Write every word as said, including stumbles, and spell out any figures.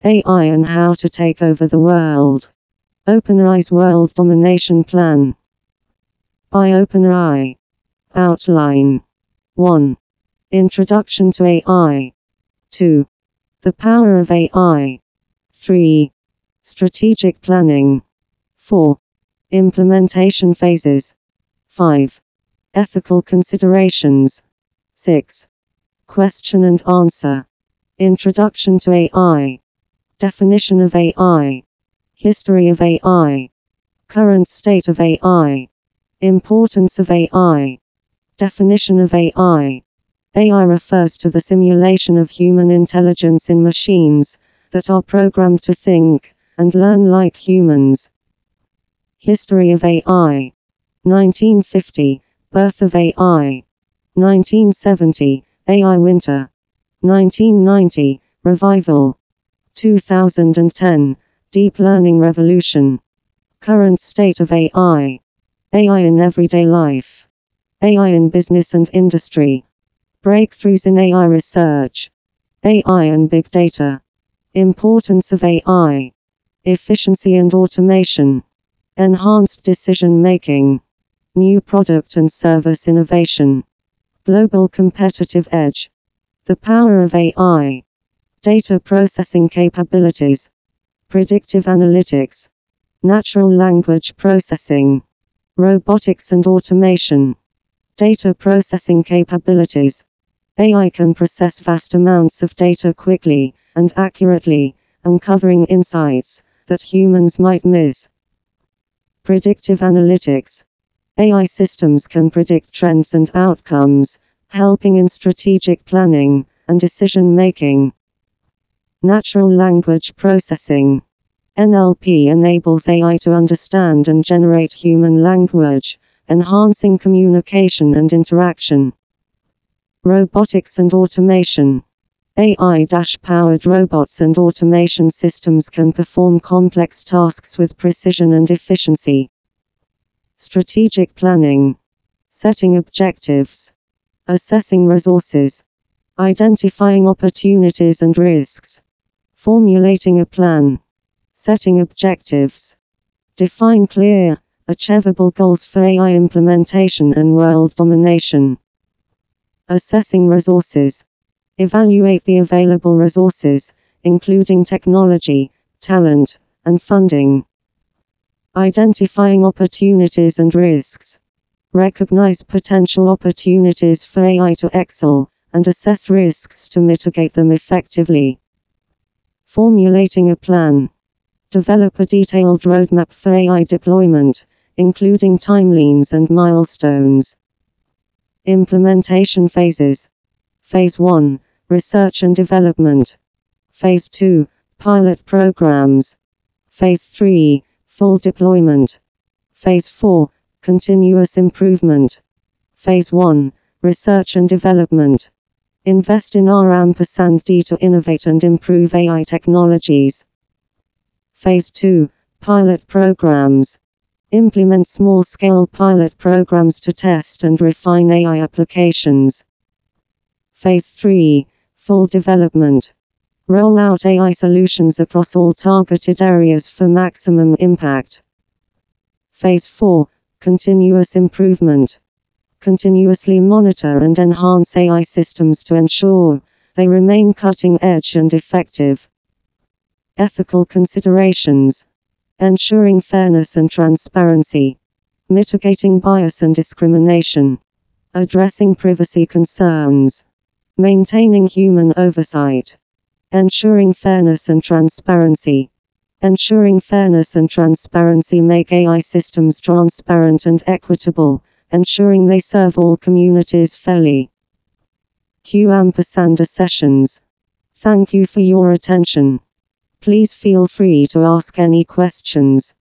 A I and how to take over the world. OpenAI's world domination plan. By OpenAI. Outline. one. Introduction to A I. two. The power of A I. three. Strategic planning. four. Implementation phases. five. Ethical considerations. six. Question and answer. Introduction to A I. Definition of A I. History of A I. Current state of A I. Importance of A I. Definition of A I. A I refers to the simulation of human intelligence in machines that are programmed to think and learn like humans. History of A I. nineteen fifty, birth of A I. nineteen seventy, A I winter. nineteen ninety, revival. two thousand ten, deep learning revolution. Current state of A I. A I in everyday life. A I in business and industry. Breakthroughs in A I research. A I and big data. Importance of A I. Efficiency and automation. Enhanced decision making. New product and service innovation. Global competitive edge. The power of A I. Data processing capabilities. Predictive analytics. Natural language processing. Robotics and automation. Data processing capabilities. A I can process vast amounts of data quickly and accurately, uncovering insights that humans might miss. Predictive analytics. A I systems can predict trends and outcomes, helping in strategic planning and decision making. Natural language processing. N L P enables A I to understand and generate human language, enhancing communication and interaction. Robotics and automation. A I-powered robots and automation systems can perform complex tasks with precision and efficiency. Strategic planning. Setting objectives. Assessing resources. Identifying opportunities and risks. Formulating a plan. Setting objectives. Define clear, achievable goals for A I implementation and world domination. Assessing resources. Evaluate the available resources, including technology, talent, and funding. Identifying opportunities and risks. Recognize potential opportunities for A I to excel, and assess risks to mitigate them effectively. Formulating a plan. Develop a detailed roadmap for A I deployment, including timelines and milestones. Implementation phases. Phase one, research and development. Phase two, pilot programs. Phase three, full deployment. Phase four, continuous improvement. Phase one, research and development. Invest in R and D to innovate and improve A I technologies. Phase two, pilot programs. Implement small-scale pilot programs to test and refine A I applications. Phase three, full development. Roll out A I solutions across all targeted areas for maximum impact. Phase four, continuous improvement. Continuously monitor and enhance A I systems to ensure they remain cutting edge and effective. Ethical considerations. Ensuring fairness and transparency. Mitigating bias and discrimination. Addressing privacy concerns. Maintaining human oversight. Ensuring fairness and transparency. Ensuring fairness and transparency make A I systems transparent and equitable, ensuring they serve all communities fairly. Q and A sessions. Thank you for your attention. Please feel free to ask any questions.